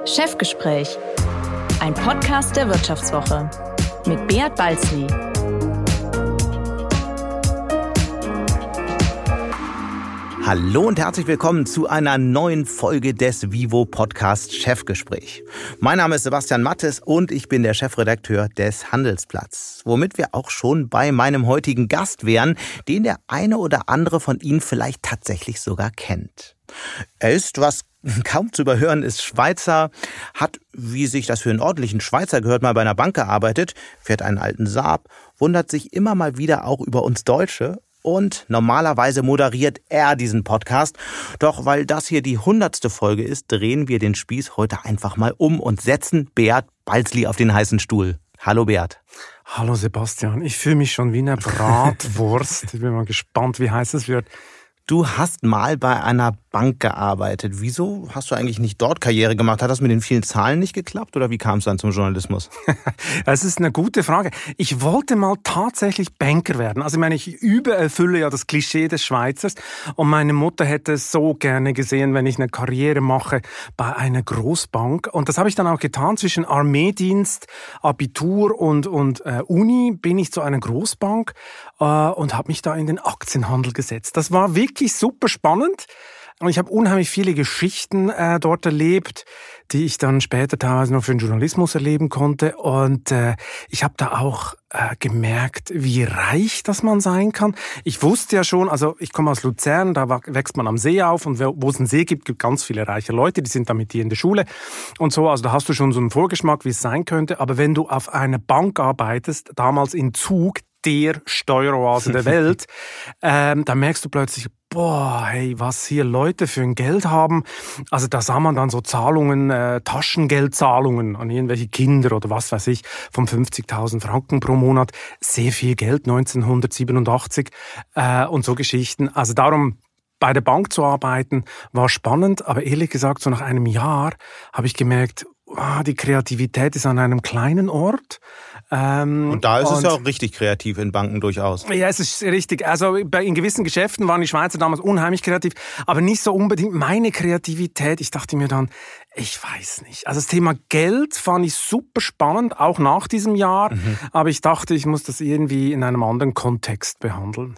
Chefgespräch, ein Podcast der Wirtschaftswoche mit Beat Balzli. Hallo und herzlich willkommen zu einer neuen Folge des Vivo-Podcast Chefgespräch. Mein Name ist Sebastian Mattes und ich bin der Chefredakteur des Handelsblatts. Womit wir auch schon bei meinem heutigen Gast wären, den der eine oder andere von Ihnen vielleicht tatsächlich sogar kennt. Er ist, was kaum zu überhören ist, Schweizer, hat, wie sich das für einen ordentlichen Schweizer gehört, mal bei einer Bank gearbeitet, fährt einen alten Saab, wundert sich immer mal wieder auch über uns Deutsche. Und normalerweise moderiert er diesen Podcast. Doch weil das hier die 100. Folge ist, drehen wir den Spieß heute einfach mal um und setzen Beat Balzli auf den heißen Stuhl. Hallo Beat. Hallo Sebastian, ich fühle mich schon wie eine Bratwurst. Ich bin mal gespannt, wie heiß es wird. Du hast mal bei einer Bank gearbeitet. Wieso hast du eigentlich nicht dort Karriere gemacht? Hat das mit den vielen Zahlen nicht geklappt oder wie kam es dann zum Journalismus? Das ist eine gute Frage. Ich wollte mal tatsächlich Banker werden. Also ich meine, ich übererfülle ja das Klischee des Schweizers und meine Mutter hätte es so gerne gesehen, wenn ich eine Karriere mache bei einer Großbank. Und das habe ich dann auch getan. Zwischen Armeedienst, Abitur und Uni bin ich zu einer Großbank und habe mich da in den Aktienhandel gesetzt. Das war wirklich super spannend. Und ich habe unheimlich viele Geschichten dort erlebt, die ich dann später teilweise noch für den Journalismus erleben konnte. Und ich habe da auch gemerkt, wie reich das man sein kann. Ich wusste ja schon, also ich komme aus Luzern, da wächst man am See auf und wo es einen See gibt, gibt ganz viele reiche Leute, die sind da mit dir in der Schule und so. Also da hast du schon so einen Vorgeschmack, wie es sein könnte. Aber wenn du auf einer Bank arbeitest, damals in Zug, der Steueroase der Welt, dann merkst du plötzlich, boah, hey, was hier Leute für ein Geld haben. Also da sah man dann so Zahlungen, Taschengeldzahlungen an irgendwelche Kinder oder was weiß ich, von 50.000 Franken pro Monat. Sehr viel Geld, 1987 und so Geschichten. Also darum, bei der Bank zu arbeiten, war spannend, aber ehrlich gesagt, so nach einem Jahr habe ich gemerkt, die Kreativität ist an einem kleinen Ort. Und da ist es ja auch richtig kreativ in Banken durchaus. Ja, es ist richtig. Also in gewissen Geschäften waren die Schweizer damals unheimlich kreativ, aber nicht so unbedingt meine Kreativität. Ich dachte mir dann, ich weiß nicht. Also das Thema Geld fand ich super spannend, auch nach diesem Jahr. Aber ich dachte, ich muss das irgendwie in einem anderen Kontext behandeln.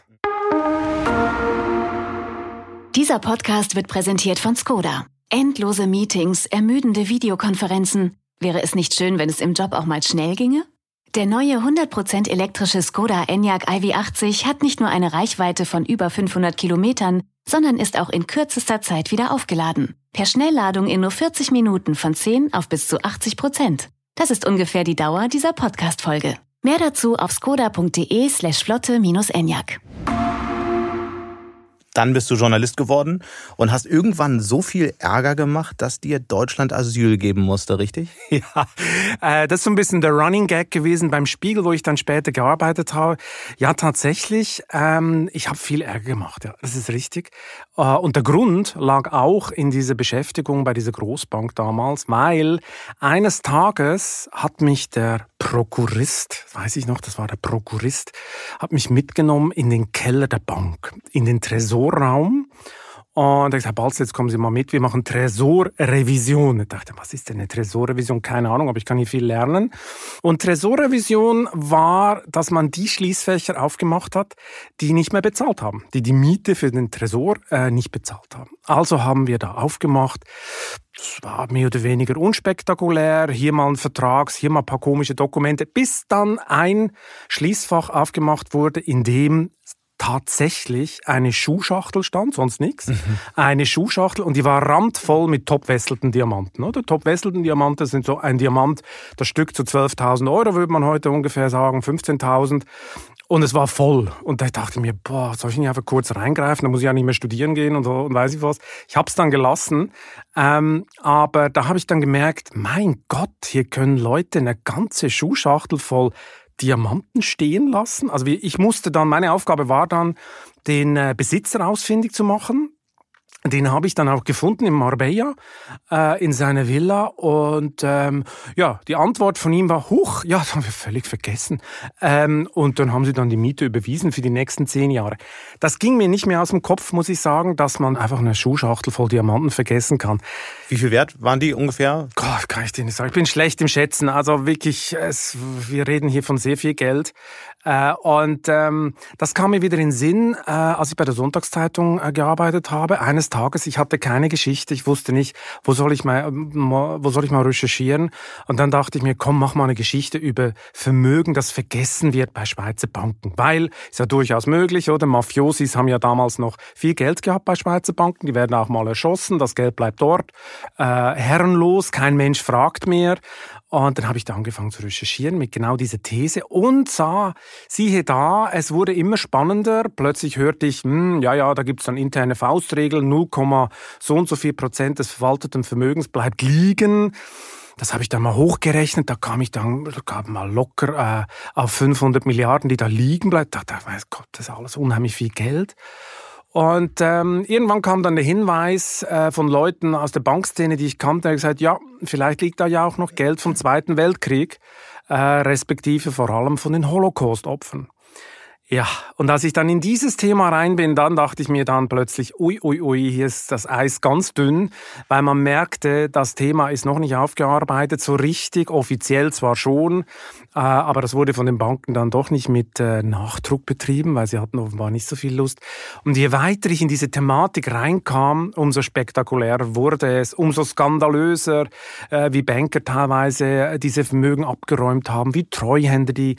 Dieser Podcast wird präsentiert von Skoda. Endlose Meetings, ermüdende Videokonferenzen. Wäre es nicht schön, wenn es im Job auch mal schnell ginge? Der neue 100% elektrische Skoda Enyaq iV80 hat nicht nur eine Reichweite von über 500 Kilometern, sondern ist auch in kürzester Zeit wieder aufgeladen. Per Schnellladung in nur 40 Minuten von 10 auf bis zu 80%. Das ist ungefähr die Dauer dieser Podcast-Folge. Mehr dazu auf skoda.de/flotte-enyaq. Dann bist du Journalist geworden und hast irgendwann so viel Ärger gemacht, dass dir Deutschland Asyl geben musste, richtig? Ja, das ist so ein bisschen der Running Gag gewesen beim Spiegel, wo ich dann später gearbeitet habe. Ja, tatsächlich, ich habe viel Ärger gemacht, ja, das ist richtig. Und der Grund lag auch in dieser Beschäftigung bei dieser Großbank damals, weil eines Tages hat mich der Prokurist, weiß ich noch, das war der Prokurist, hat mich mitgenommen in den Keller der Bank, in den Tresorraum. Und er hat gesagt, Balz, jetzt kommen Sie mal mit, wir machen Tresorrevision. Ich dachte, was ist denn eine Tresorrevision? Keine Ahnung, aber ich kann hier viel lernen. Und Tresorrevision war, dass man die Schließfächer aufgemacht hat, die nicht mehr bezahlt haben, die die Miete für den Tresor nicht bezahlt haben. Also haben wir da aufgemacht. Das war mehr oder weniger unspektakulär. Hier mal ein Vertrag, hier mal ein paar komische Dokumente, bis dann ein Schließfach aufgemacht wurde, in dem tatsächlich eine Schuhschachtel stand, sonst nichts. Eine Schuhschachtel und die war randvoll mit Top-Wesselten Diamanten. Oder? Top-Wesselten Diamanten sind so ein Diamant, das Stück zu 12.000 Euro, würde man heute ungefähr sagen, 15.000. Und es war voll. Und da dachte ich mir, boah, soll ich nicht einfach kurz reingreifen? Da muss ich ja nicht mehr studieren gehen und so und weiß ich was. Ich habe es dann gelassen. Aber da habe ich dann gemerkt, mein Gott, hier können Leute eine ganze Schuhschachtel voll Diamanten stehen lassen. Also ich musste dann, meine Aufgabe war dann, den Besitzer ausfindig zu machen. Den habe ich dann auch gefunden in Marbella, in seiner Villa. Und die Antwort von ihm war, huch, ja, das haben wir völlig vergessen. Und dann haben sie dann die Miete überwiesen für die nächsten 10 Jahre. Das ging mir nicht mehr aus dem Kopf, muss ich sagen, dass man einfach eine Schuhschachtel voll Diamanten vergessen kann. Wie viel wert waren die ungefähr? Gott, kann ich dir nicht sagen. Ich bin schlecht im Schätzen. Also wirklich, wir reden hier von sehr viel Geld. Das kam mir wieder in den Sinn, als ich bei der Sonntagszeitung gearbeitet habe. Eines Tages, ich hatte keine Geschichte, ich wusste nicht, wo soll ich mal recherchieren. Und dann dachte ich mir, komm, mach mal eine Geschichte über Vermögen, das vergessen wird bei Schweizer Banken. Weil, ist ja durchaus möglich, oder? Mafiosis haben ja damals noch viel Geld gehabt bei Schweizer Banken, die werden auch mal erschossen, das Geld bleibt dort. Herrenlos, kein Mensch fragt mehr. Und dann habe ich da angefangen zu recherchieren mit genau dieser These und sah, siehe da, es wurde immer spannender. Plötzlich hörte ich, da gibt's dann interne Faustregeln, 0,so&so viel% des verwalteten Vermögens bleibt liegen. Das habe ich dann mal hochgerechnet, da kam ich dann mal locker auf 500 Milliarden, die da liegen bleiben. Da weiß Gott, das ist alles unheimlich viel Geld. Und irgendwann kam dann der Hinweis von Leuten aus der Bankszene, die ich kannte, die gesagt, ja, vielleicht liegt da ja auch noch Geld vom Zweiten Weltkrieg, respektive vor allem von den Holocaust-Opfern. Ja, und als ich dann in dieses Thema rein bin, dann dachte ich mir dann plötzlich, hier ist das Eis ganz dünn, weil man merkte, das Thema ist noch nicht aufgearbeitet, so richtig, offiziell zwar schon, aber das wurde von den Banken dann doch nicht mit Nachdruck betrieben, weil sie hatten offenbar nicht so viel Lust. Und je weiter ich in diese Thematik reinkam, umso spektakulärer wurde es, umso skandalöser, wie Banker teilweise diese Vermögen abgeräumt haben, wie Treuhänder, die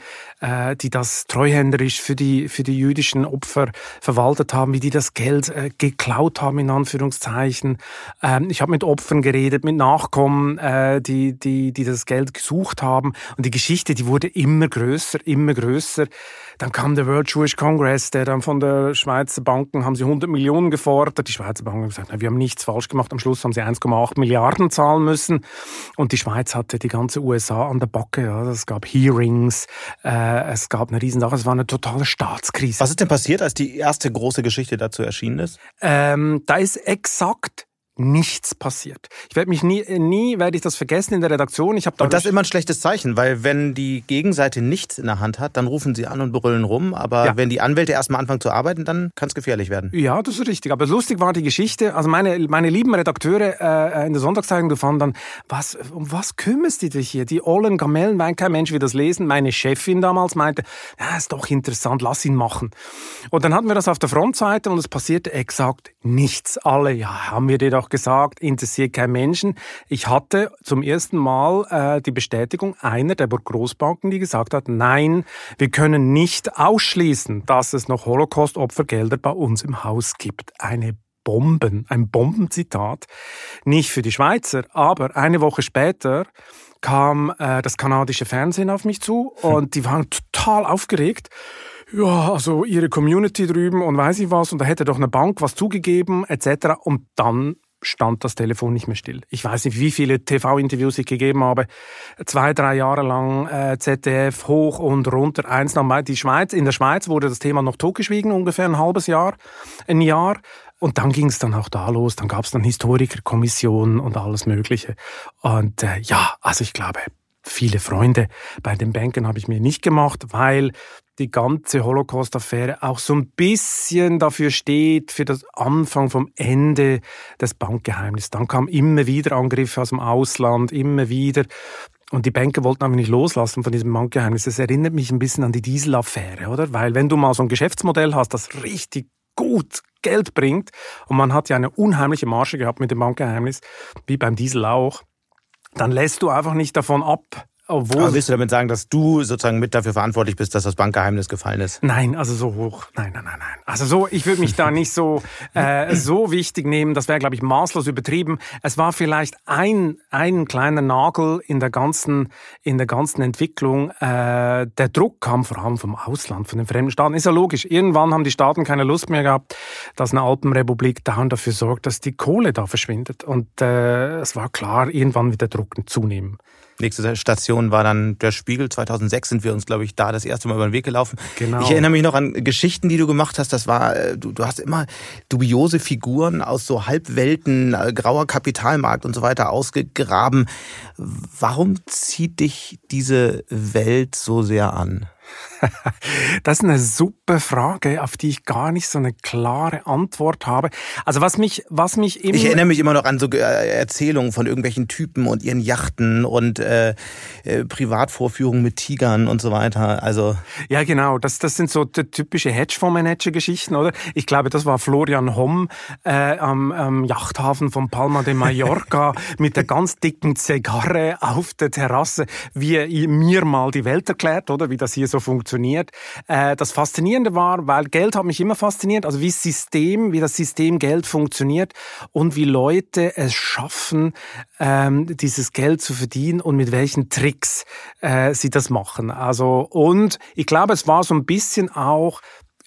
das treuhänderisch für die jüdischen Opfer verwaltet haben, wie die das Geld geklaut haben, in Anführungszeichen. Ich habe mit Opfern geredet, mit Nachkommen, die das Geld gesucht haben. Und die Geschichte, die wurde immer größer, immer größer. Dann kam der World Jewish Congress, der dann von der Schweizer Banken, haben sie 100 Millionen gefordert. Die Schweizer Banken haben gesagt, wir haben nichts falsch gemacht. Am Schluss haben sie 1,8 Milliarden zahlen müssen. Und die Schweiz hatte die ganze USA an der Backe. Ja. Es gab Hearings, es gab eine Riesensache, es war eine totale Staatskrise. Was ist denn passiert, als die erste große Geschichte dazu erschienen ist? Da ist exakt nichts passiert. Ich werde mich nie werde ich das vergessen in der Redaktion. Und das ist immer ein schlechtes Zeichen, weil wenn die Gegenseite nichts in der Hand hat, dann rufen sie an und brüllen rum. Aber wenn die Anwälte erstmal anfangen zu arbeiten, dann kann es gefährlich werden. Ja, das ist richtig. Aber lustig war die Geschichte. Also meine lieben Redakteure in der Sonntagszeitung, die fanden dann, um was kümmerst du dich hier? Die ollen Gamellen, kein Mensch will das lesen. Meine Chefin damals meinte, ja, ist doch interessant, lass ihn machen. Und dann hatten wir das auf der Frontseite und es passierte exakt nichts. Alle, haben wir dir doch gesagt, interessiert kein Menschen. Ich hatte zum ersten Mal die Bestätigung einer der Großbanken, die gesagt hat, nein, wir können nicht ausschließen, dass es noch Holocaust-Opfergelder bei uns im Haus gibt. Ein Bombenzitat. Nicht für die Schweizer, aber eine Woche später kam das kanadische Fernsehen auf mich zu und die waren total aufgeregt. Ja, also ihre Community drüben und weiß ich was und da hätte doch eine Bank was zugegeben etc. Und dann stand das Telefon nicht mehr still. Ich weiß nicht, wie viele TV-Interviews ich gegeben habe. 2-3 Jahre lang ZDF hoch und runter. In der Schweiz wurde das Thema noch totgeschwiegen, ungefähr ein Jahr. Und dann ging es dann auch da los. Dann gab es dann Historikerkommissionen und alles Mögliche. Und also ich glaube, viele Freunde bei den Banken habe ich mir nicht gemacht, weil die ganze Holocaust-Affäre auch so ein bisschen dafür steht, für das Anfang vom Ende des Bankgeheimnisses. Dann kamen immer wieder Angriffe aus dem Ausland, immer wieder. Und die Banker wollten einfach nicht loslassen von diesem Bankgeheimnis. Das erinnert mich ein bisschen an die Diesel-Affäre, oder? Weil wenn du mal so ein Geschäftsmodell hast, das richtig gut Geld bringt, und man hat ja eine unheimliche Marge gehabt mit dem Bankgeheimnis, wie beim Diesel auch, dann lässt du einfach nicht davon ab. Aber willst du damit sagen, dass du sozusagen mit dafür verantwortlich bist, dass das Bankgeheimnis gefallen ist? Nein, also so hoch. Nein. Also so, ich würde mich da nicht so wichtig nehmen. Das wäre, glaube ich, maßlos übertrieben. Es war vielleicht ein kleiner Nagel in der ganzen Entwicklung. Der Druck kam vor allem vom Ausland, von den fremden Staaten. Ist ja logisch. Irgendwann haben die Staaten keine Lust mehr gehabt, dass eine Alpenrepublik dafür sorgt, dass die Kohle da verschwindet. Und es war klar, irgendwann wird der Druck zunehmen. Nächste Station war dann der Spiegel. 2006 sind wir uns, glaube ich, da das erste Mal über den Weg gelaufen. Genau. Ich erinnere mich noch an Geschichten, die du gemacht hast. Das war, du hast immer dubiose Figuren aus so Halbwelten, grauer Kapitalmarkt und so weiter ausgegraben. Warum zieht dich diese Welt so sehr an? Das ist eine super Frage, auf die ich gar nicht so eine klare Antwort habe. Also was mich immer... Ich erinnere mich immer noch an so Erzählungen von irgendwelchen Typen und ihren Yachten und Privatvorführungen mit Tigern und so weiter. Also ja, genau. Das sind so typische Hedgefondsmanager-Geschichten, oder? Ich glaube, das war Florian Homm am Yachthafen von Palma de Mallorca mit der ganz dicken Zigarre auf der Terrasse, wie er mir mal die Welt erklärt, oder? Wie das hier so funktioniert. Das Faszinierende war, weil Geld hat mich immer fasziniert, also wie das System Geld funktioniert und wie Leute es schaffen, dieses Geld zu verdienen und mit welchen Tricks sie das machen. Also, und ich glaube, es war so ein bisschen auch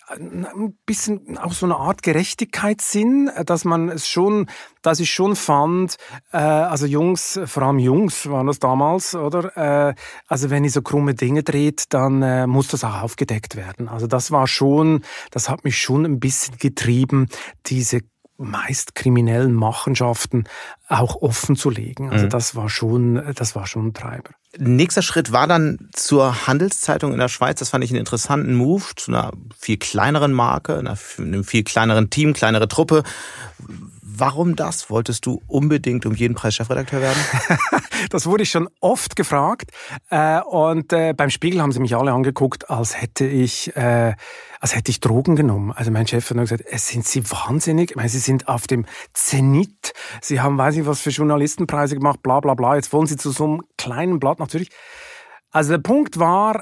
so eine Art Gerechtigkeitssinn, dass ich schon fand, also Jungs, vor allem Jungs waren das damals, oder? Also wenn ihr so krumme Dinge dreht, dann muss das auch aufgedeckt werden. Also das hat mich schon ein bisschen getrieben, diese meist kriminellen Machenschaften auch offen zu legen. Also das war schon ein Treiber. Nächster Schritt war dann zur Handelszeitung in der Schweiz. Das fand ich einen interessanten Move, zu einer viel kleineren Marke, einem viel kleineren Team, kleinere Truppe. Warum das? Wolltest du unbedingt um jeden Preis Chefredakteur werden? Das wurde ich schon oft gefragt. Und beim Spiegel haben sie mich alle angeguckt, als hätte ich Drogen genommen. Also mein Chef hat gesagt, sind Sie wahnsinnig? Ich meine, Sie sind auf dem Zenit. Sie haben, weiß nicht was für Journalistenpreise gemacht, bla bla bla. Jetzt wollen Sie zu so einem kleinen Blatt natürlich. Also der Punkt war,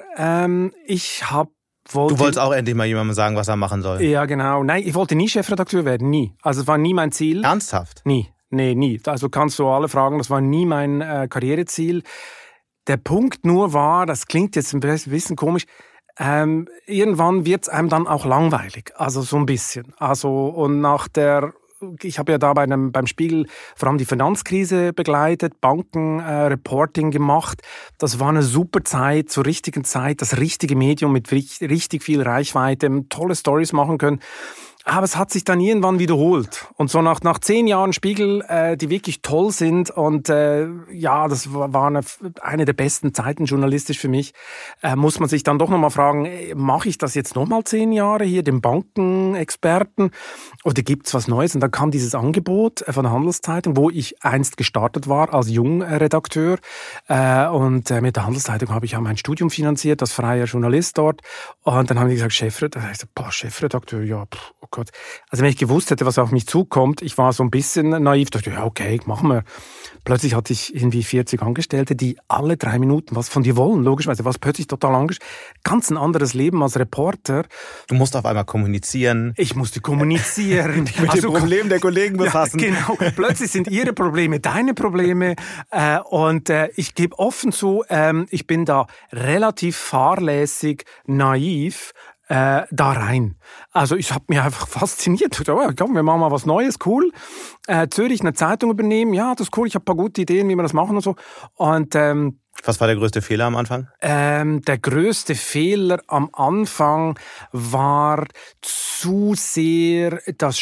du wolltest auch endlich mal jemandem sagen, was er machen soll. Ja, genau. Nein, ich wollte nie Chefredakteur werden, nie. Also es war nie mein Ziel. Ernsthaft? Nie. Nee, nie. Also kannst du alle fragen, das war nie mein Karriereziel. Der Punkt nur war, das klingt jetzt ein bisschen komisch, irgendwann wird's einem dann auch langweilig. Also so ein bisschen. Also und ich habe ja da beim Spiegel vor allem die Finanzkrise begleitet, Bankenreporting gemacht. Das war eine super Zeit, zur richtigen Zeit, das richtige Medium mit richtig viel Reichweite, tolle Stories machen können. Aber es hat sich dann irgendwann wiederholt. Und so nach 10 Jahren Spiegel, die wirklich toll sind und das war eine der besten Zeiten journalistisch für mich, muss man sich dann doch nochmal fragen, mache ich das jetzt nochmal 10 Jahre hier, den Bankenexperten, oder gibt's was Neues? Und dann kam dieses Angebot von der Handelszeitung, wo ich einst gestartet war als Jungredakteur. Und mit der Handelszeitung habe ich ja mein Studium finanziert, als freier Journalist dort. Und dann haben die gesagt, Chefredakteur, ja, oh Gott. Also wenn ich gewusst hätte, was auf mich zukommt, ich war so ein bisschen naiv, dachte, ja, okay, machen wir. Plötzlich hatte ich irgendwie 40 Angestellte, die alle 3 Minuten was von dir wollen, logischerweise. Was plötzlich total engagiert. Ganz ein anderes Leben als Reporter. Du musst auf einmal kommunizieren. Ich musste kommunizieren. Dich mit den Problemen der Kollegen befassen. Ja, genau. Plötzlich sind ihre Probleme deine Probleme. Und ich gebe offen zu, ich bin da relativ fahrlässig, naiv, da rein. Also ich habe mich einfach fasziniert. Oh, komm, wir machen mal was Neues, cool. Zürich eine Zeitung übernehmen, ja, das ist cool, ich habe ein paar gute Ideen, wie wir das machen und so. Und was war der größte Fehler am Anfang? Der größte Fehler am Anfang war zu sehr die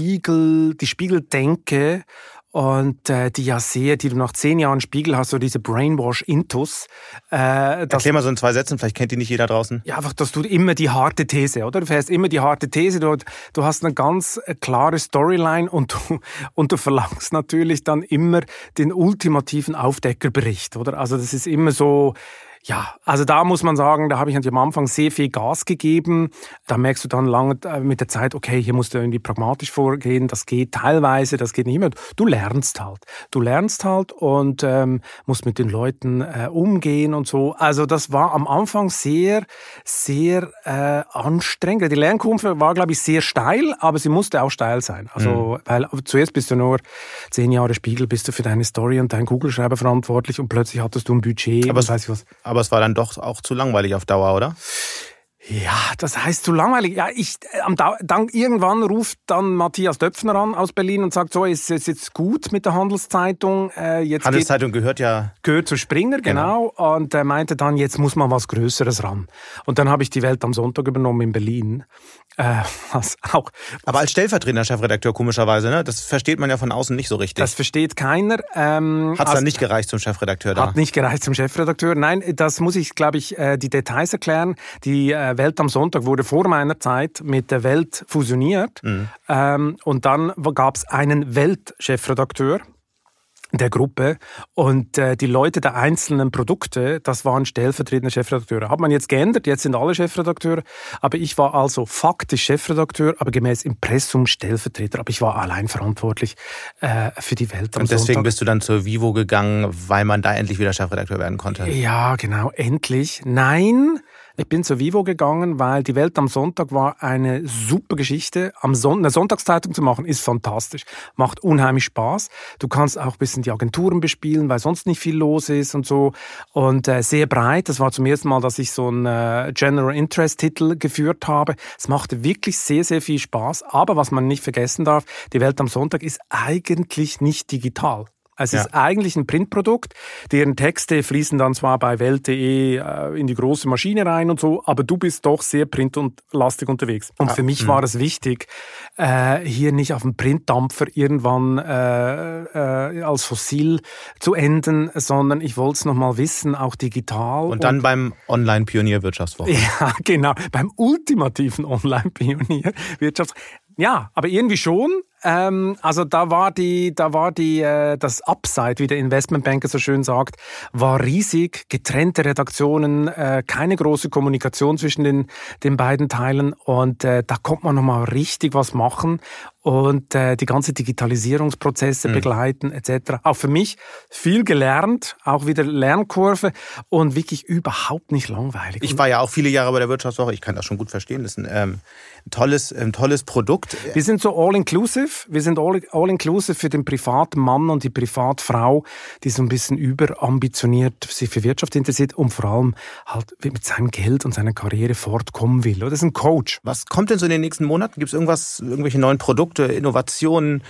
Spiegeldenke und die du nach 10 Jahren Spiegel hast, so diese Brainwash-Intus. Erklär mal so in 2 Sätzen, vielleicht kennt die nicht jeder draußen. Ja, einfach, dass du immer die harte These, oder? Du fährst immer die harte These, du hast eine ganz klare Storyline und du verlangst natürlich dann immer den ultimativen Aufdeckerbericht, oder? Also das ist immer so... Ja, also da muss man sagen, da habe ich am Anfang sehr viel Gas gegeben. Da merkst du dann lange mit der Zeit, okay, hier musst du irgendwie pragmatisch vorgehen. Das geht teilweise, das geht nicht immer. Du lernst halt und musst mit den Leuten umgehen und so. Also das war am Anfang sehr, sehr anstrengend. Die Lernkurve war, glaube ich, sehr steil, aber sie musste auch steil sein. Also weil zuerst bist du nur 10 Jahre Spiegel, bist du für deine Story und deinen Kugelschreiber verantwortlich und plötzlich hattest du ein Budget. Aber es war dann doch auch zu langweilig auf Dauer, oder? Ja, das heißt zu langweilig. Ja, dann irgendwann ruft dann Matthias Döpfner an aus Berlin und sagt, so, ist es jetzt gut mit der Handelszeitung. Handelszeitung gehört zu Springer, genau. Und er meinte dann, jetzt muss mal was Größeres ran. Und dann habe ich die Welt am Sonntag übernommen in Berlin. Aber als stellvertretender Chefredakteur komischerweise, ne? Das versteht man ja von außen nicht so richtig. Das versteht keiner. Hat es dann nicht gereicht zum Chefredakteur da? Hat nicht gereicht zum Chefredakteur. Nein, das muss ich, glaube ich, die Details erklären. Die Welt am Sonntag wurde vor meiner Zeit mit der Welt fusioniert. Und dann gab es einen Weltchefredakteur der Gruppe und die Leute der einzelnen Produkte, das waren stellvertretende Chefredakteure. Hat man jetzt geändert, jetzt sind alle Chefredakteure, aber ich war also faktisch Chefredakteur, aber gemäß Impressum Stellvertreter, aber ich war allein verantwortlich für die Welt am Sonntag. Und deswegen bist du dann zur Vivo gegangen, weil man da endlich wieder Chefredakteur werden konnte? Ja, genau, endlich. Nein, ich bin zur Vivo gegangen, weil die Welt am Sonntag war eine super Geschichte. Eine Sonntagszeitung zu machen ist fantastisch, macht unheimlich Spaß. Du kannst auch ein bisschen die Agenturen bespielen, weil sonst nicht viel los ist und so. Und sehr breit. Das war zum ersten Mal, dass ich so einen General Interest Titel geführt habe. Es machte wirklich sehr, sehr viel Spaß. Aber was man nicht vergessen darf, die Welt am Sonntag ist eigentlich nicht digital. Es ist eigentlich ein Printprodukt, deren Texte fließen dann zwar bei Welt.de in die große Maschine rein und so, aber du bist doch sehr printlastig unterwegs. Und für mich war es wichtig, hier nicht auf dem Printdampfer irgendwann als fossil zu enden, sondern ich wollte es nochmal wissen, auch digital. Und dann beim Online-Pionier Wirtschaftswoche. Ja, genau, beim ultimativen Online-Pionier Wirtschaftswoche. Ja, aber irgendwie schon. Also da war das Upside, wie der Investmentbanker so schön sagt, war riesig. Getrennte Redaktionen, keine große Kommunikation zwischen den beiden Teilen und da konnte man nochmal richtig was machen und die ganze Digitalisierungsprozesse begleiten etc. Auch für mich viel gelernt, auch wieder Lernkurve und wirklich überhaupt nicht langweilig. Ich war ja auch viele Jahre bei der Wirtschaftswoche, ich kann das schon gut verstehen. Das ist ein tolles Produkt. Wir sind so all-inclusive. Wir sind all-inclusive für den privaten Mann und die Privatfrau, die so ein bisschen überambitioniert sich für Wirtschaft interessiert und vor allem halt mit seinem Geld und seiner Karriere fortkommen will. Das ist ein Coach. Was kommt denn so in den nächsten Monaten? Gibt es irgendwelche neuen Produkte, Innovationen?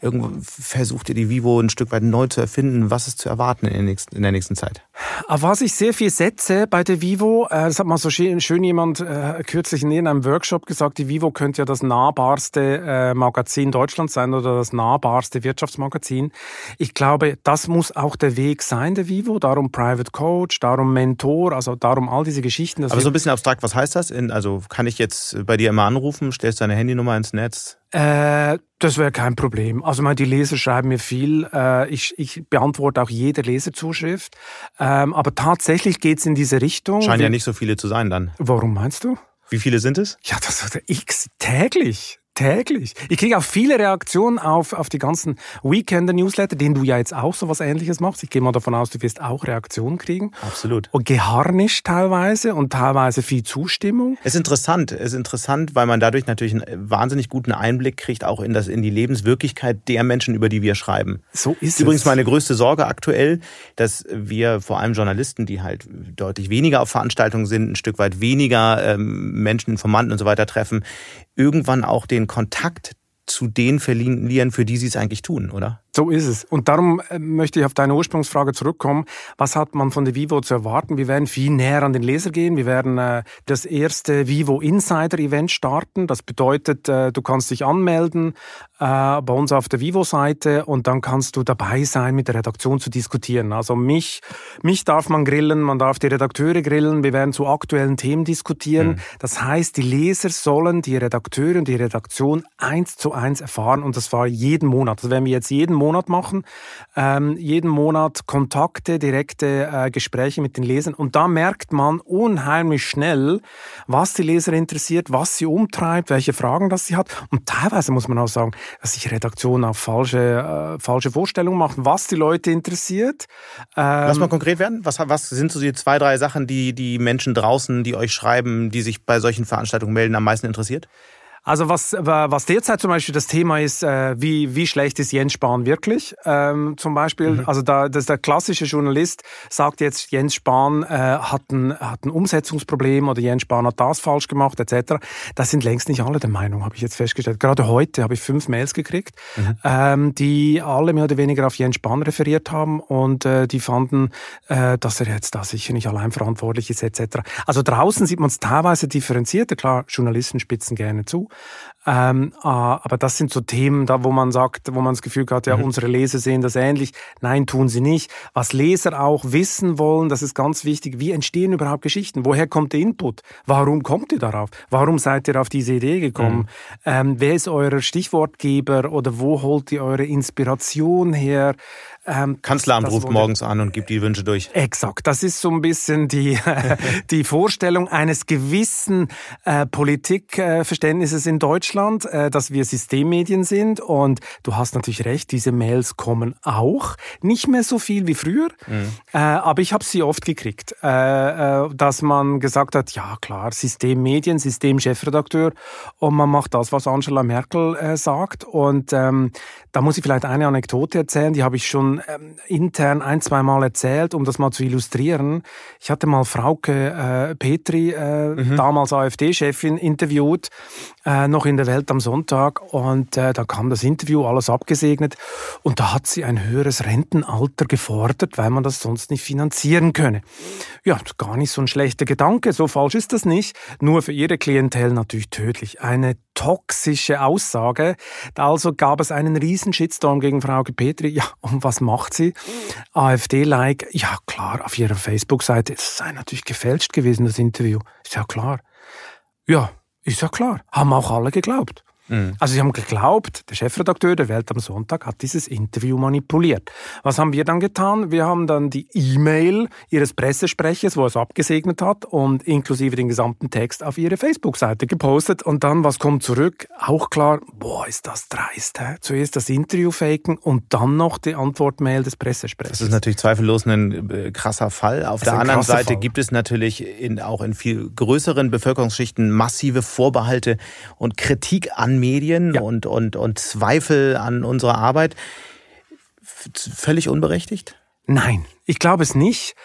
Versucht ihr die Vivo ein Stück weit neu zu erfinden? Was ist zu erwarten in der nächsten Zeit? Auf was ich sehr viel setze bei der Vivo, das hat mal so schön jemand kürzlich in einem Workshop gesagt, die Vivo könnte ja das nahbarste Magazin Deutschlands sein oder das nahbarste Wirtschaftsmagazin. Ich glaube, das muss auch der Weg sein, der Vivo. Darum Private Coach, darum Mentor, also darum all diese Geschichten. Aber so ein bisschen abstrakt, was heißt das? Also kann ich jetzt bei dir immer anrufen, stellst deine Handynummer ins Netz? Das wäre kein Problem. Also die Leser schreiben mir viel. Ich beantworte auch jede Leserzuschrift. Aber tatsächlich geht's in diese Richtung. Scheinen ja nicht so viele zu sein dann. Warum meinst du? Wie viele sind es? Ja, das ist X täglich. Ich kriege auch viele Reaktionen auf die ganzen Weekender-Newsletter, denen du ja jetzt auch so was Ähnliches machst. Ich gehe mal davon aus, du wirst auch Reaktionen kriegen. Absolut. Und geharnischt teilweise und teilweise viel Zustimmung. Es ist interessant, weil man dadurch natürlich einen wahnsinnig guten Einblick kriegt, auch in die Lebenswirklichkeit der Menschen, über die wir schreiben. So ist es. Übrigens meine größte Sorge aktuell, dass wir vor allem Journalisten, die halt deutlich weniger auf Veranstaltungen sind, ein Stück weit weniger Menschen, Informanten und so weiter treffen, irgendwann auch den Kontakt zu denen verlieren, für die sie es eigentlich tun, oder? So ist es. Und darum möchte ich auf deine Ursprungsfrage zurückkommen. Was hat man von der Vivo zu erwarten? Wir werden viel näher an den Leser gehen. Wir werden das erste Vivo Insider Event starten. Das bedeutet, du kannst dich anmelden bei uns auf der Vivo-Seite und dann kannst du dabei sein, mit der Redaktion zu diskutieren. Also mich darf man grillen, man darf die Redakteure grillen. Wir werden zu aktuellen Themen diskutieren. Das heißt, die Leser sollen die Redakteure und die Redaktion 1:1 erfahren und das war jeden Monat. Das werden wir jetzt jeden Monat machen. Jeden Monat Kontakte, direkte Gespräche mit den Lesern. Und da merkt man unheimlich schnell, was die Leser interessiert, was sie umtreibt, welche Fragen das sie hat. Und teilweise muss man auch sagen, dass sich Redaktionen auf falsche Vorstellungen machen, was die Leute interessiert. Lass mal konkret werden. Was sind so die 2, 3 Sachen, die Menschen draußen, die euch schreiben, die sich bei solchen Veranstaltungen melden, am meisten interessiert? Also was derzeit zum Beispiel das Thema ist, wie schlecht ist Jens Spahn wirklich? Zum Beispiel, also der klassische Journalist sagt jetzt, Jens Spahn hat ein Umsetzungsproblem oder Jens Spahn hat das falsch gemacht etc. Das sind längst nicht alle der Meinung, habe ich jetzt festgestellt. Gerade heute habe ich 5 Mails gekriegt, die alle mehr oder weniger auf Jens Spahn referiert haben und die fanden, dass er jetzt da sicher nicht allein verantwortlich ist etc. Also draußen sieht man es teilweise differenzierter. Klar, Journalisten spitzen gerne zu. Aber das sind so Themen, da wo man das Gefühl hat, ja, unsere Leser sehen das ähnlich. Nein, tun sie nicht. Was Leser auch wissen wollen, das ist ganz wichtig. Wie entstehen überhaupt Geschichten? Woher kommt der Input? Warum kommt ihr darauf? Warum seid ihr auf diese Idee gekommen? Wer ist euer Stichwortgeber oder wo holt ihr eure Inspiration her? Kanzleramt ruft morgens an und gibt die Wünsche durch. Exakt. Das ist so ein bisschen die Vorstellung eines gewissen Politikverständnisses in Deutschland, dass wir Systemmedien sind. Und du hast natürlich recht, diese Mails kommen auch. Nicht mehr so viel wie früher, aber ich habe sie oft gekriegt, dass man gesagt hat, ja klar, Systemmedien, Systemchefredakteur und man macht das, was Angela Merkel sagt. Und da muss ich vielleicht eine Anekdote erzählen, die habe ich schon intern 1-2 Mal erzählt, um das mal zu illustrieren. Ich hatte mal Frauke Petri, damals AfD-Chefin, interviewt, noch in der Welt am Sonntag. Und da kam das Interview, alles abgesegnet. Und da hat sie ein höheres Rentenalter gefordert, weil man das sonst nicht finanzieren könne. Ja, gar nicht so ein schlechter Gedanke, so falsch ist das nicht. Nur für ihre Klientel natürlich tödlich. Eine toxische Aussage. Also gab es einen riesen Shitstorm gegen Frauke Petri. Ja, und was macht sie? AfD-like. Ja, klar, auf ihrer Facebook-Seite. Es sei natürlich gefälscht gewesen, das Interview. Ist ja klar. Ja, ist ja klar. Haben auch alle geglaubt. Also sie haben geglaubt, der Chefredakteur der Welt am Sonntag hat dieses Interview manipuliert. Was haben wir dann getan? Wir haben dann die E-Mail ihres Pressesprechers, wo er es abgesegnet hat und inklusive den gesamten Text auf ihre Facebook-Seite gepostet. Und dann, was kommt zurück? Auch klar, boah, ist das dreist. Zuerst das Interview faken und dann noch die Antwortmail des Pressesprechers. Das ist natürlich zweifellos ein krasser Fall. Auf der anderen Seite gibt es natürlich auch in viel größeren Bevölkerungsschichten massive Vorbehalte und Kritik an Medien und Zweifel an unserer Arbeit. Völlig unberechtigt? Nein, ich glaube es nicht.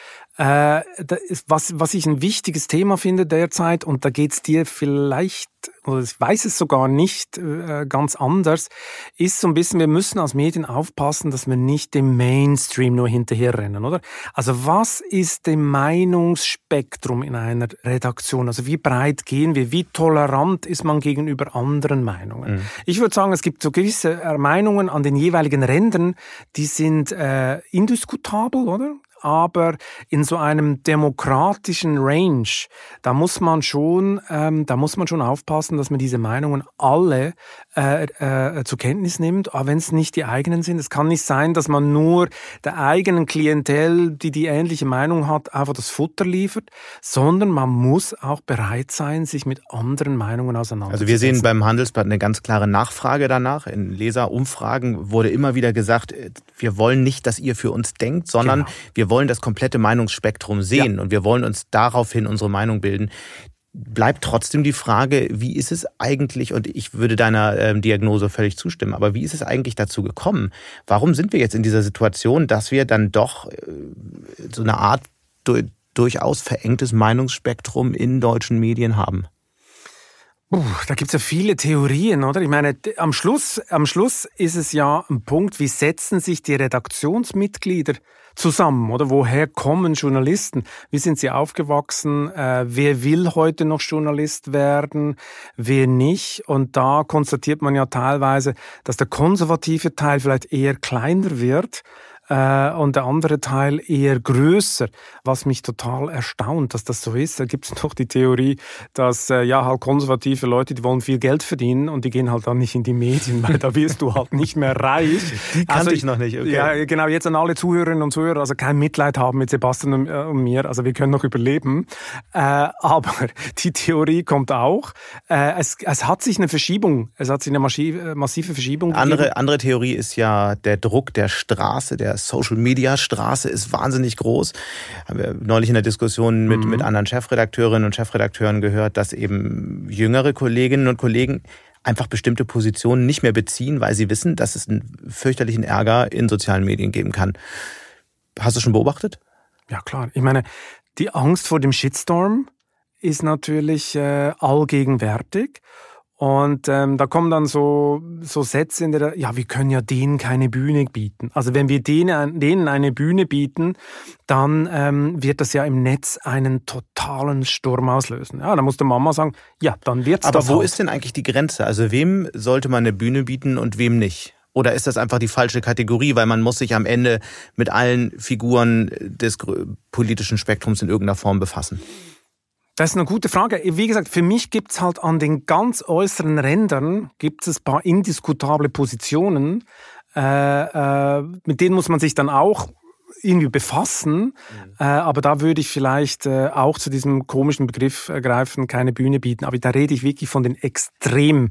Was ich ein wichtiges Thema finde derzeit, und da geht's dir vielleicht, oder ich weiß es sogar nicht ganz anders, ist so ein bisschen, wir müssen als Medien aufpassen, dass wir nicht dem Mainstream nur hinterherrennen, oder? Also was ist dem Meinungsspektrum in einer Redaktion? Also wie breit gehen wir? Wie tolerant ist man gegenüber anderen Meinungen? Ich würde sagen, es gibt so gewisse Meinungen an den jeweiligen Rändern, die sind indiskutabel, oder? Aber in so einem demokratischen Range, da muss man schon aufpassen, dass man diese Meinungen alle zur Kenntnis nimmt, auch wenn es nicht die eigenen sind. Es kann nicht sein, dass man nur der eigenen Klientel, die ähnliche Meinung hat, einfach das Futter liefert, sondern man muss auch bereit sein, sich mit anderen Meinungen auseinanderzusetzen. Also wir sehen beim Handelsblatt eine ganz klare Nachfrage danach. In Leserumfragen wurde immer wieder gesagt, wir wollen nicht, dass ihr für uns denkt, sondern wir wollen das komplette Meinungsspektrum sehen und wir wollen uns daraufhin unsere Meinung bilden. Bleibt trotzdem die Frage, wie ist es eigentlich, und ich würde deiner Diagnose völlig zustimmen, aber wie ist es eigentlich dazu gekommen? Warum sind wir jetzt in dieser Situation, dass wir dann doch so eine Art durchaus verengtes Meinungsspektrum in deutschen Medien haben? Da gibt's ja viele Theorien, oder? Ich meine, am Schluss ist es ja ein Punkt, wie setzen sich die Redaktionsmitglieder zusammen, oder? Woher kommen Journalisten? Wie sind sie aufgewachsen? Wer will heute noch Journalist werden? Wer nicht? Und da konstatiert man ja teilweise, dass der konservative Teil vielleicht eher kleiner wird, und der andere Teil eher größer, was mich total erstaunt, dass das so ist. Da gibt es noch die Theorie, dass halt konservative Leute, die wollen viel Geld verdienen und die gehen halt dann nicht in die Medien, weil da wirst du halt nicht mehr reich. Die kannte ich noch nicht. Okay. Ja, genau, jetzt an alle Zuhörerinnen und Zuhörer, also kein Mitleid haben mit Sebastian und mir, also wir können noch überleben. Aber die Theorie kommt auch. Es hat sich eine Verschiebung, massive Verschiebung gegeben. Andere Theorie ist ja der Druck der Straße, der Social-Media-Straße ist wahnsinnig groß. Haben wir neulich in der Diskussion mit anderen Chefredakteurinnen und Chefredakteuren gehört, dass eben jüngere Kolleginnen und Kollegen einfach bestimmte Positionen nicht mehr beziehen, weil sie wissen, dass es einen fürchterlichen Ärger in sozialen Medien geben kann. Hast du schon beobachtet? Ja, klar. Ich meine, die Angst vor dem Shitstorm ist natürlich allgegenwärtig. Und da kommen dann so Sätze in der, ja, wir können ja denen keine Bühne bieten. Also wenn wir denen eine Bühne bieten, dann wird das ja im Netz einen totalen Sturm auslösen. Ja, da muss der Mama sagen, ja, dann wird's das. Aber wo ist denn eigentlich die Grenze? Also wem sollte man eine Bühne bieten und wem nicht? Oder ist das einfach die falsche Kategorie, weil man muss sich am Ende mit allen Figuren des politischen Spektrums in irgendeiner Form befassen? Das ist eine gute Frage. Wie gesagt, für mich gibt es halt an den ganz äußeren Rändern gibt's ein paar indiskutable Positionen, mit denen muss man sich dann auch irgendwie befassen, aber da würde ich vielleicht auch zu diesem komischen Begriff greifen, keine Bühne bieten. Aber da rede ich wirklich von den extremen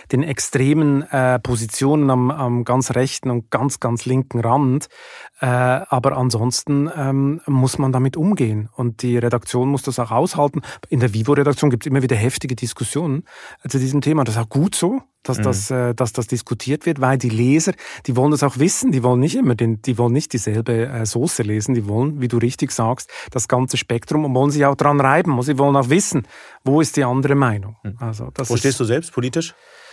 Positionen am ganz rechten und ganz, ganz linken Rand. Aber ansonsten muss man damit umgehen und die Redaktion muss das auch aushalten. In der Vivo-Redaktion gibt es immer wieder heftige Diskussionen zu diesem Thema. Das ist auch gut so, dass das diskutiert wird, weil die Leser, die wollen das auch wissen, die wollen nicht dieselbe Soße lesen, die wollen, wie du richtig sagst, das ganze Spektrum und wollen sich auch dran reiben. Sie wollen auch wissen, wo ist die andere Meinung. Also, wo stehst du selbst politisch?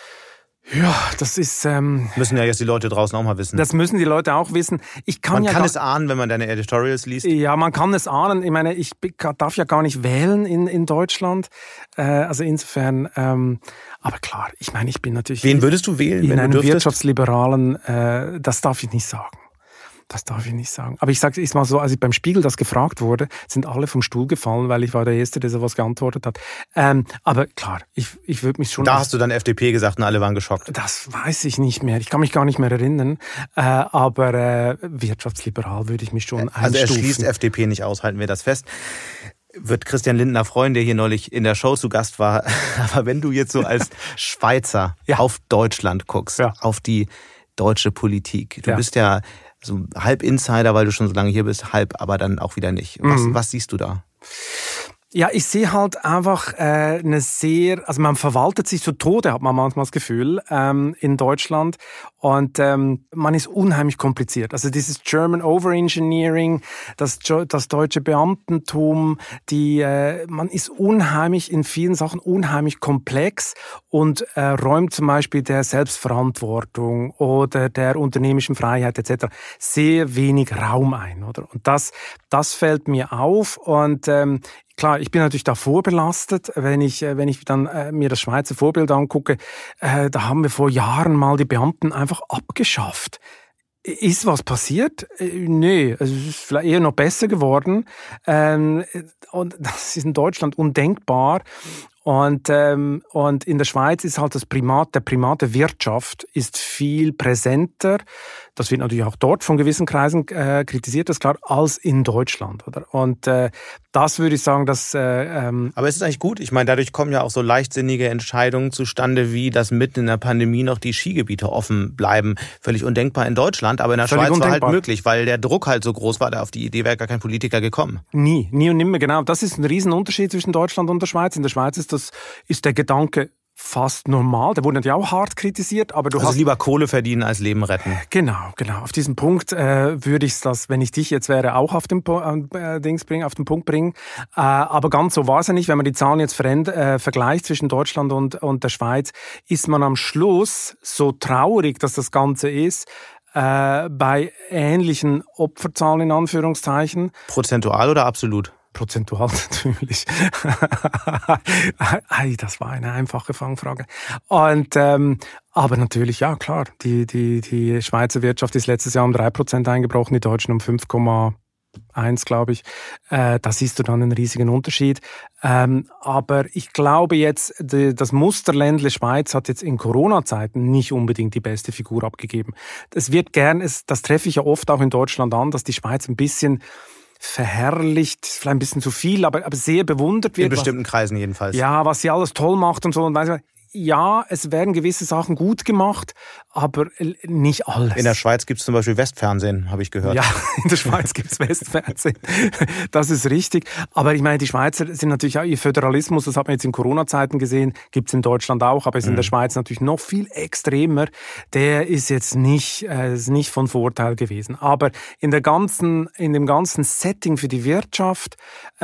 Ja, das ist... müssen ja jetzt die Leute draußen auch mal wissen. Das müssen die Leute auch wissen. Man kann es ahnen, wenn man deine Editorials liest. Ja, man kann es ahnen. Ich meine, ich darf ja gar nicht wählen in Deutschland. Also insofern... aber klar, ich meine, ich bin natürlich... Wen würdest du wählen, wenn du dürftest? In einem wirtschaftsliberalen... das darf ich nicht sagen. Das darf ich nicht sagen. Aber ich sage es mal so, als ich beim Spiegel das gefragt wurde, sind alle vom Stuhl gefallen, weil ich war der Erste, der sowas geantwortet hat. Aber klar, ich würde mich schon... Da hast du dann FDP gesagt und alle waren geschockt. Das weiß ich nicht mehr. Ich kann mich gar nicht mehr erinnern. Aber wirtschaftsliberal würde ich mich schon einstufen. Also er schließt FDP nicht aus, halten wir das fest. Wird Christian Lindner freuen, der hier neulich in der Show zu Gast war. Aber wenn du jetzt so als Schweizer auf Deutschland guckst, auf die deutsche Politik, du bist ja so halb Insider, weil du schon so lange hier bist, halb aber dann auch wieder nicht. Was siehst du da? Ja, ich sehe halt einfach also man verwaltet sich zu Tode, hat man manchmal das Gefühl, in Deutschland. Und man ist unheimlich kompliziert. Also dieses German Overengineering, das deutsche Beamtentum, man ist in vielen Sachen unheimlich komplex und räumt zum Beispiel der Selbstverantwortung oder der unternehmerischen Freiheit etc. sehr wenig Raum ein, oder? Und das fällt mir auf und klar, ich bin natürlich da vorbelastet, wenn ich dann mir das Schweizer Vorbild angucke. Da haben wir vor Jahren mal die Beamten einfach abgeschafft. Ist was passiert? Nee, es ist vielleicht eher noch besser geworden. Und das ist in Deutschland undenkbar. Und in der Schweiz ist halt der Primat der Wirtschaft ist viel präsenter. Das wird natürlich auch dort von gewissen Kreisen kritisiert, das ist klar, als in Deutschland, oder? Und das würde ich sagen, dass... Aber es ist eigentlich gut. Ich meine, dadurch kommen ja auch so leichtsinnige Entscheidungen zustande, wie dass mitten in der Pandemie noch die Skigebiete offen bleiben. Völlig undenkbar in Deutschland, aber in der Schweiz war halt möglich, weil der Druck halt so groß war, da auf die Idee wäre gar kein Politiker gekommen. Nie und nimmer, genau. Das ist ein Riesenunterschied zwischen Deutschland und der Schweiz. In der Schweiz ist der Gedanke fast normal. Der wurde natürlich auch hart kritisiert, aber du hast lieber Kohle verdienen als Leben retten. Genau. Auf diesen Punkt würde ich das, wenn ich dich jetzt wäre, auch auf den Punkt bringen. Aber ganz so war es ja nicht. Wenn man die Zahlen jetzt vergleicht zwischen Deutschland und der Schweiz, ist man am Schluss, so traurig, dass das Ganze ist, bei ähnlichen Opferzahlen in Anführungszeichen. Prozentual oder absolut? Prozentual natürlich. Das war eine einfache Fangfrage. Und aber natürlich, ja klar, die Schweizer Wirtschaft ist letztes Jahr um 3% eingebrochen, die Deutschen um 5,1, glaube ich. Da siehst du dann einen riesigen Unterschied. Aber ich glaube jetzt, das Musterländle Schweiz hat jetzt in Corona-Zeiten nicht unbedingt die beste Figur abgegeben. Das treffe ich ja oft auch in Deutschland an, dass die Schweiz ein bisschen verherrlicht, vielleicht ein bisschen zu viel, aber sehr bewundert wird. In bestimmten Kreisen jedenfalls. Ja, was sie alles toll macht und so. Und ja, es werden gewisse Sachen gut gemacht, aber nicht alles. In der Schweiz gibt es zum Beispiel Westfernsehen, habe ich gehört. Ja, in der Schweiz gibt es Westfernsehen. Das ist richtig. Aber ich meine, die Schweizer sind natürlich auch ihr Föderalismus, das hat man jetzt in Corona-Zeiten gesehen, gibt es in Deutschland auch, aber ist in der Schweiz natürlich noch viel extremer. Der ist jetzt nicht von Vorteil gewesen. Aber in dem ganzen Setting für die Wirtschaft,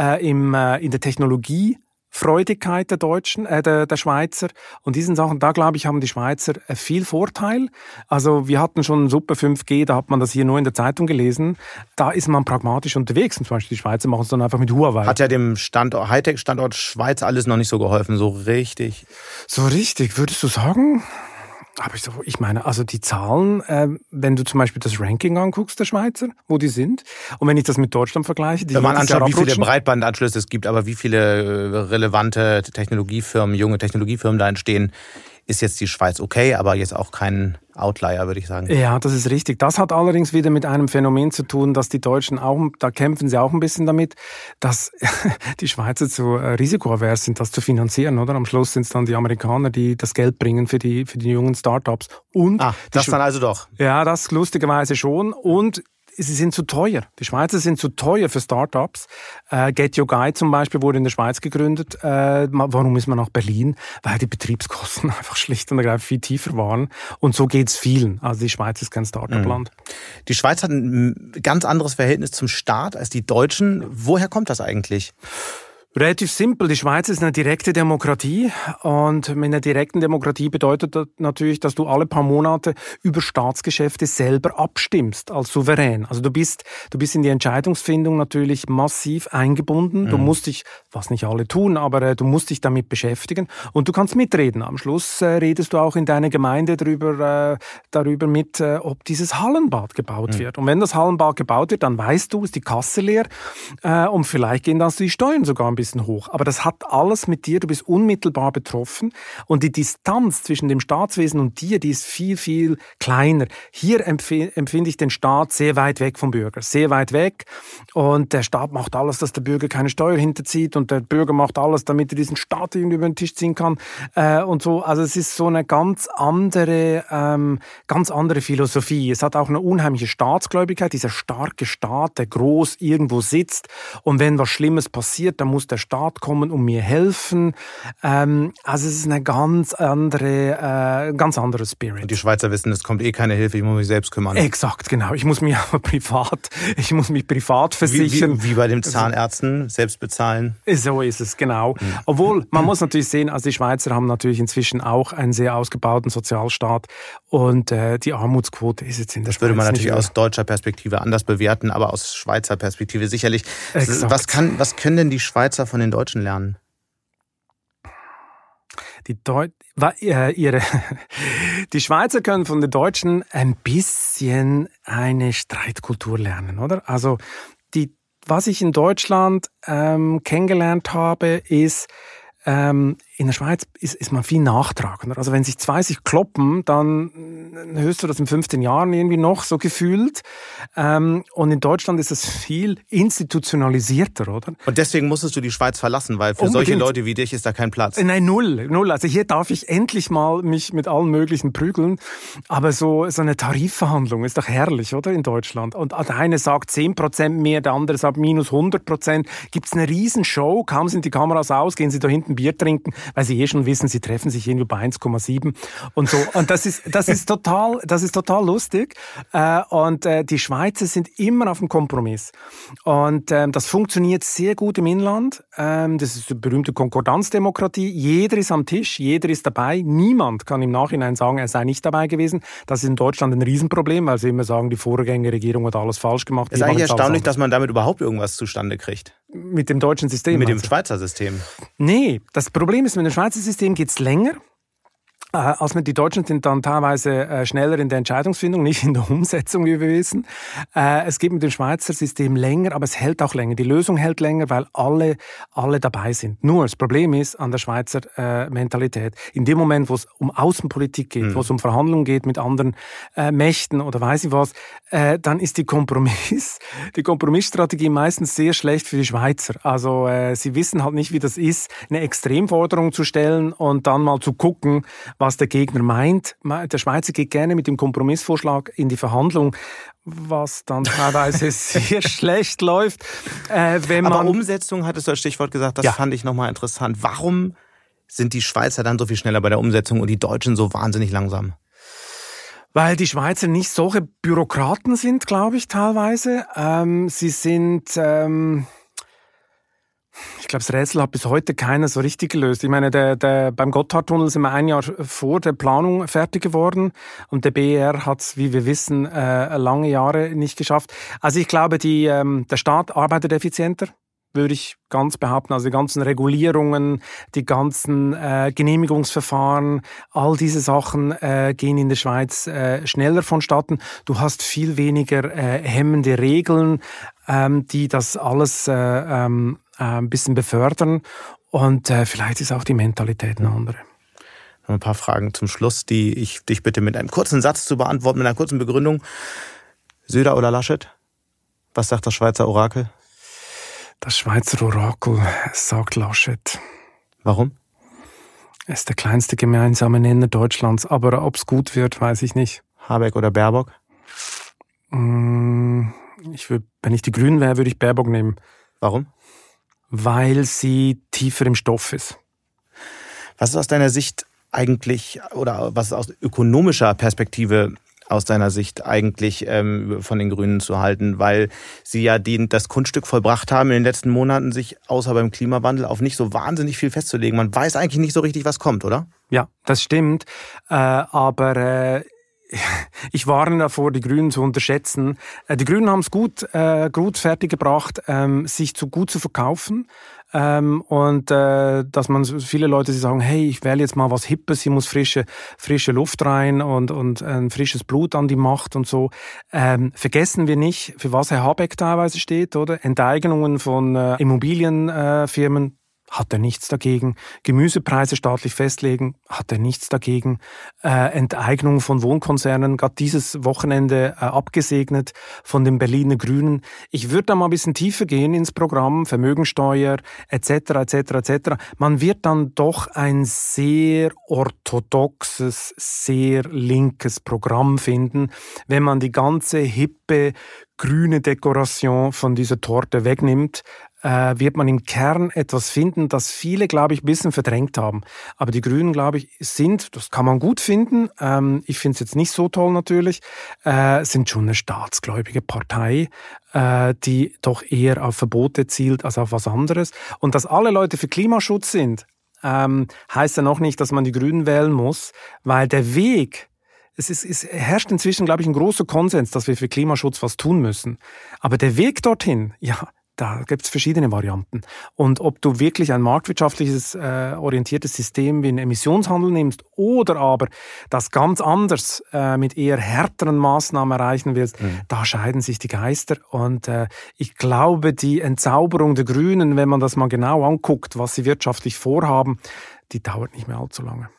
in der Technologiefreudigkeit der Deutschen, der Schweizer und diesen Sachen, da glaube ich, haben die Schweizer viel Vorteil. Also wir hatten schon super 5G, da hat man das hier nur in der Zeitung gelesen. Da ist man pragmatisch unterwegs. Und zum Beispiel die Schweizer machen es dann einfach mit Huawei. Hat ja dem Hightech-Standort Schweiz alles noch nicht so geholfen, so richtig. So richtig, würdest du sagen? Aber ich meine, also die Zahlen, wenn du zum Beispiel das Ranking anguckst der Schweizer, wo die sind, und wenn ich das mit Deutschland vergleiche, wenn man anschaut, wie viele Breitbandanschlüsse es gibt, aber wie viele relevante Technologiefirmen, junge Technologiefirmen da entstehen, ist jetzt die Schweiz okay, aber jetzt auch kein Outlier, würde ich sagen. Ja, das ist richtig. Das hat allerdings wieder mit einem Phänomen zu tun, dass die Deutschen auch, da kämpfen sie auch ein bisschen damit, dass die Schweizer zu risikoavers sind, das zu finanzieren, oder? Am Schluss sind es dann die Amerikaner, die das Geld bringen für die jungen Startups. Und das dann also doch? Ja, das lustigerweise schon. Und sie sind zu teuer. Die Schweizer sind zu teuer für Startups. Get Your Guide zum Beispiel wurde in der Schweiz gegründet. Warum ist man nach Berlin? Weil die Betriebskosten einfach schlicht und ergreifend viel tiefer waren. Und so geht's vielen. Also die Schweiz ist kein Startup-Land. Die Schweiz hat ein ganz anderes Verhältnis zum Staat als die Deutschen. Woher kommt das eigentlich? Relativ simpel. Die Schweiz ist eine direkte Demokratie und mit einer direkten Demokratie bedeutet das natürlich, dass du alle paar Monate über Staatsgeschäfte selber abstimmst als Souverän. Also du bist in die Entscheidungsfindung natürlich massiv eingebunden. Du musst dich, was nicht alle tun, aber du musst dich damit beschäftigen und du kannst mitreden. Am Schluss redest du auch in deiner Gemeinde darüber mit, ob dieses Hallenbad gebaut wird. Und wenn das Hallenbad gebaut wird, dann weißt du, ist die Kasse leer und vielleicht gehen dann die Steuern sogar ein bisschen hoch. Aber das hat alles mit dir, du bist unmittelbar betroffen und die Distanz zwischen dem Staatswesen und dir, die ist viel, viel kleiner. Hier empfinde ich den Staat sehr weit weg vom Bürger, sehr weit weg und der Staat macht alles, dass der Bürger keine Steuer hinterzieht und der Bürger macht alles, damit er diesen Staat irgendwie über den Tisch ziehen kann und so. Also es ist so eine ganz andere Philosophie. Es hat auch eine unheimliche Staatsgläubigkeit, dieser starke Staat, der groß irgendwo sitzt und wenn was Schlimmes passiert, dann muss der Staat kommen und mir helfen. Also es ist eine ganz anderer Spirit. Und die Schweizer wissen, es kommt keine Hilfe, ich muss mich selbst kümmern. Exakt, genau. Ich muss mich privat versichern. Wie bei den Zahnärzten, selbst bezahlen. So ist es, genau. Obwohl, man muss natürlich sehen, also die Schweizer haben natürlich inzwischen auch einen sehr ausgebauten Sozialstaat und die Armutsquote ist jetzt in der Schweiz. Das würde man natürlich aus deutscher Perspektive anders bewerten, aber aus Schweizer Perspektive sicherlich. Exakt. Was können denn die Schweizer von den Deutschen lernen? Die Schweizer können von den Deutschen ein bisschen eine Streitkultur lernen, oder? Also was ich in Deutschland kennengelernt habe, ist in der Schweiz ist man viel nachtragender. Also wenn sich zwei kloppen, dann hörst du das in 15 Jahren irgendwie noch so gefühlt. Und in Deutschland ist es viel institutionalisierter, oder? Und deswegen musstest du die Schweiz verlassen, weil für Unbedingt. solche Leute wie dich ist da kein Platz. Nein, null. Also hier darf ich endlich mal mich mit allen möglichen prügeln. Aber so eine Tarifverhandlung ist doch herrlich, oder? In Deutschland. Und der eine sagt 10% mehr, der andere sagt minus 100%. Gibt's eine Riesenshow, kaum sind die Kameras aus, gehen sie da hinten Bier trinken, weil sie schon wissen, sie treffen sich irgendwie bei 1,7 und so. Und das ist total lustig. Und die Schweizer sind immer auf dem Kompromiss. Und das funktioniert sehr gut im Inland. Das ist die berühmte Konkordanzdemokratie. Jeder ist am Tisch, jeder ist dabei. Niemand kann im Nachhinein sagen, er sei nicht dabei gewesen. Das ist in Deutschland ein Riesenproblem, weil sie immer sagen, die Vorgängerregierung hat alles falsch gemacht. Es ist eigentlich erstaunlich, dass man damit überhaupt irgendwas zustande kriegt. Mit dem deutschen System? Mit dem Schweizer System? Nee, das Problem ist, mit dem Schweizer System geht's länger. Die Deutschen sind dann teilweise schneller in der Entscheidungsfindung, nicht in der Umsetzung, wie wir wissen. Es geht mit dem Schweizer System länger, aber es hält auch länger. Die Lösung hält länger, weil alle dabei sind. Nur das Problem ist an der Schweizer Mentalität. In dem Moment, wo es um Außenpolitik geht, wo es um Verhandlungen geht mit anderen Mächten oder weiß ich was, dann ist die Kompromissstrategie meistens sehr schlecht für die Schweizer. Also sie wissen halt nicht, wie das ist, eine Extremforderung zu stellen und dann mal zu gucken, was der Gegner meint. Der Schweizer geht gerne mit dem Kompromissvorschlag in die Verhandlung, was dann teilweise sehr schlecht läuft. Aber Umsetzung, hattest du als Stichwort gesagt, das fand ich nochmal interessant. Warum sind die Schweizer dann so viel schneller bei der Umsetzung und die Deutschen so wahnsinnig langsam? Weil die Schweizer nicht solche Bürokraten sind, glaube ich, teilweise. Sie sind... Ich glaube, das Rätsel hat bis heute keiner so richtig gelöst. Ich meine, beim Gotthardtunnel sind wir ein Jahr vor der Planung fertig geworden und der BER hat es, wie wir wissen, lange Jahre nicht geschafft. Also ich glaube, der Staat arbeitet effizienter, würde ich ganz behaupten. Also die ganzen Regulierungen, die ganzen Genehmigungsverfahren, all diese Sachen gehen in der Schweiz schneller vonstatten. Du hast viel weniger hemmende Regeln, die das alles ein bisschen befördern und vielleicht ist auch die Mentalität eine andere. Noch ein paar Fragen zum Schluss, die ich dich bitte mit einem kurzen Satz zu beantworten, mit einer kurzen Begründung. Söder oder Laschet? Was sagt das Schweizer Orakel? Das Schweizer Orakel sagt Laschet. Warum? Er ist der kleinste gemeinsame Nenner Deutschlands, aber ob es gut wird, weiß ich nicht. Habeck oder Baerbock? Wenn ich die Grünen wäre, würde ich Baerbock nehmen. Warum? Weil sie tiefer im Stoff ist. Was ist aus deiner Sicht eigentlich, oder was ist aus ökonomischer Perspektive aus deiner Sicht eigentlich von den Grünen zu halten? Weil sie ja das Kunststück vollbracht haben in den letzten Monaten, sich außer beim Klimawandel auf nicht so wahnsinnig viel festzulegen. Man weiß eigentlich nicht so richtig, was kommt, oder? Ja, das stimmt. Aber ich warne davor, die Grünen zu unterschätzen. Die Grünen haben es gut fertiggebracht, sich zu gut zu verkaufen. Dass man viele Leute die sagen, hey, ich wähle jetzt mal was Hippes, hier muss frische Luft rein und ein frisches Blut an die Macht und so. Vergessen wir nicht, für was Herr Habeck teilweise steht, oder? Enteignungen von Immobilienfirmen. Hat er nichts dagegen. Gemüsepreise staatlich festlegen, hat er nichts dagegen. Enteignung von Wohnkonzernen, gerade dieses Wochenende abgesegnet von den Berliner Grünen. Ich würde da mal ein bisschen tiefer gehen ins Programm, Vermögensteuer etc. Man wird dann doch ein sehr orthodoxes, sehr linkes Programm finden, wenn man die ganze hippe grüne Dekoration von dieser Torte wegnimmt, wird man im Kern etwas finden, das viele, glaube ich, ein bisschen verdrängt haben. Aber die Grünen, glaube ich, das kann man gut finden, ich finde es jetzt nicht so toll natürlich, sind schon eine staatsgläubige Partei, die doch eher auf Verbote zielt als auf was anderes. Und dass alle Leute für Klimaschutz sind, heißt ja noch nicht, dass man die Grünen wählen muss, weil der Weg, es herrscht inzwischen, glaube ich, ein großer Konsens, dass wir für Klimaschutz was tun müssen. Aber der Weg dorthin, ja, da gibt es verschiedene Varianten. Und ob du wirklich ein marktwirtschaftliches orientiertes System wie einen Emissionshandel nimmst oder aber das ganz anders mit eher härteren Maßnahmen erreichen willst, da scheiden sich die Geister. Und ich glaube, die Entzauberung der Grünen, wenn man das mal genau anguckt, was sie wirtschaftlich vorhaben, die dauert nicht mehr allzu lange.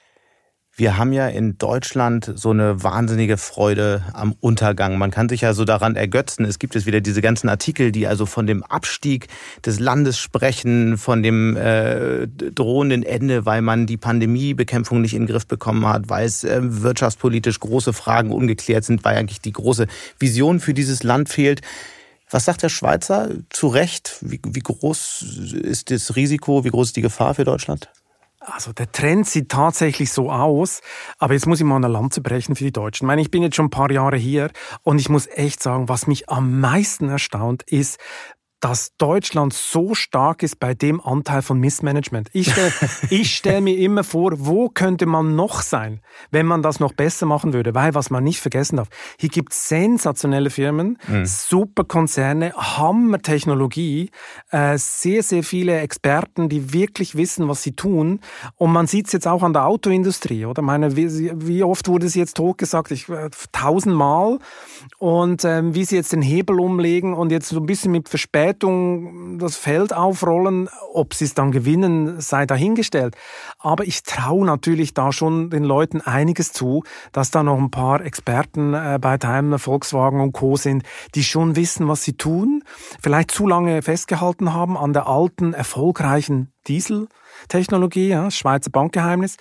Wir haben ja in Deutschland so eine wahnsinnige Freude am Untergang. Man kann sich ja so daran ergötzen. Es gibt jetzt wieder diese ganzen Artikel, die also von dem Abstieg des Landes sprechen, von dem drohenden Ende, weil man die Pandemiebekämpfung nicht in den Griff bekommen hat, weil es wirtschaftspolitisch große Fragen ungeklärt sind, weil eigentlich die große Vision für dieses Land fehlt. Was sagt der Schweizer zu Recht? Wie groß ist das Risiko, wie groß ist die Gefahr für Deutschland? Also der Trend sieht tatsächlich so aus, aber jetzt muss ich mal eine Lanze brechen für die Deutschen. Ich meine, ich bin jetzt schon ein paar Jahre hier und ich muss echt sagen, was mich am meisten erstaunt ist, dass Deutschland so stark ist bei dem Anteil von Missmanagement. Ich stell mir immer vor, wo könnte man noch sein, wenn man das noch besser machen würde. Weil, was man nicht vergessen darf, hier gibt es sensationelle Firmen, super Konzerne, Hammer-Technologie, sehr, sehr viele Experten, die wirklich wissen, was sie tun. Und man sieht es jetzt auch an der Autoindustrie, oder? Ich meine, wie oft wurde es jetzt totgesagt? 1000-mal. Und wie sie jetzt den Hebel umlegen und jetzt so ein bisschen mit Verspätung das Feld aufrollen, ob sie es dann gewinnen, sei dahingestellt. Aber ich traue natürlich da schon den Leuten einiges zu, dass da noch ein paar Experten bei Daimler, Volkswagen und Co. sind, die schon wissen, was sie tun, vielleicht zu lange festgehalten haben an der alten, erfolgreichen Dieseltechnologie, ja, das Schweizer Bankgeheimnis.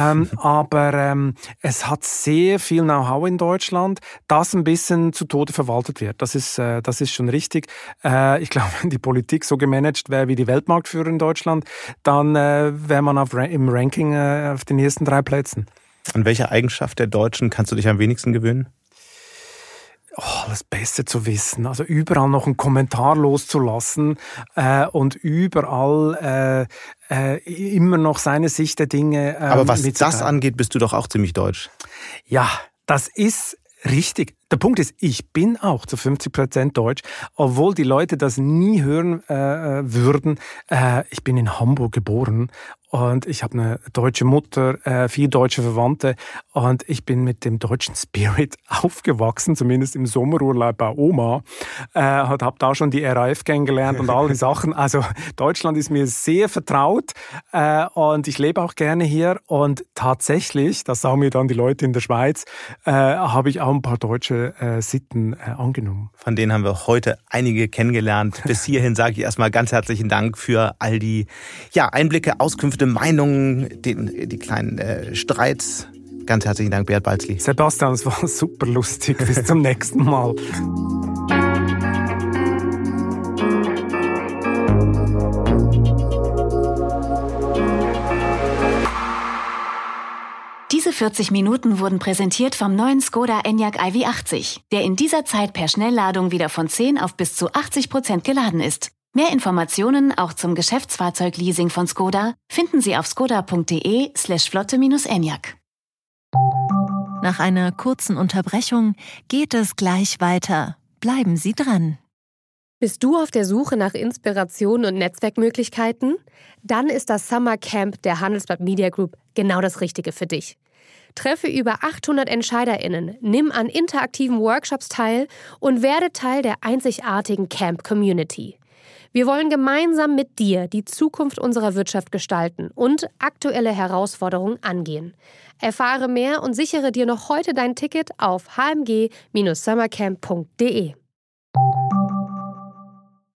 Aber es hat sehr viel Know-how in Deutschland, das ein bisschen zu Tode verwaltet wird. Das ist schon richtig. Ich glaube, wenn die Politik so gemanagt wäre wie die Weltmarktführer in Deutschland, dann wäre man im Ranking auf den ersten 3 Plätzen. An welche Eigenschaft der Deutschen kannst du dich am wenigsten gewöhnen? Das Beste zu wissen, also überall noch einen Kommentar loszulassen und überall immer noch seine Sicht der Dinge Aber was das angeht, bist du doch auch ziemlich deutsch. Ja, das ist richtig. Der Punkt ist, ich bin auch zu 50% deutsch, obwohl die Leute das nie hören würden. Ich bin in Hamburg geboren und ich habe eine deutsche Mutter, 4 deutsche Verwandte und ich bin mit dem deutschen Spirit aufgewachsen, zumindest im Sommerurlaub bei Oma. Habe da schon die RAF kennengelernt und all die Sachen. Also Deutschland ist mir sehr vertraut und ich lebe auch gerne hier. Und tatsächlich, das sagen mir dann die Leute in der Schweiz, habe ich auch ein paar deutsche Sitten angenommen. Von denen haben wir heute einige kennengelernt. Bis hierhin sage ich erstmal ganz herzlichen Dank für all die Einblicke, Auskünfte, Meinungen, die kleinen Streits. Ganz herzlichen Dank, Beat Balzli. Sebastian, es war super lustig. Bis zum nächsten Mal. Diese 40 Minuten wurden präsentiert vom neuen Skoda Enyaq iV80, der in dieser Zeit per Schnellladung wieder von 10 auf bis zu 80% geladen ist. Mehr Informationen auch zum Geschäftsfahrzeugleasing von Skoda finden Sie auf skoda.de/flotte-enyaq. Nach einer kurzen Unterbrechung geht es gleich weiter. Bleiben Sie dran. Bist du auf der Suche nach Inspiration und Netzwerkmöglichkeiten? Dann ist das Summer Camp der Handelsblatt Media Group genau das Richtige für dich. Treffe über 800 EntscheiderInnen, nimm an interaktiven Workshops teil und werde Teil der einzigartigen Camp-Community. Wir wollen gemeinsam mit dir die Zukunft unserer Wirtschaft gestalten und aktuelle Herausforderungen angehen. Erfahre mehr und sichere dir noch heute dein Ticket auf hmg-summercamp.de.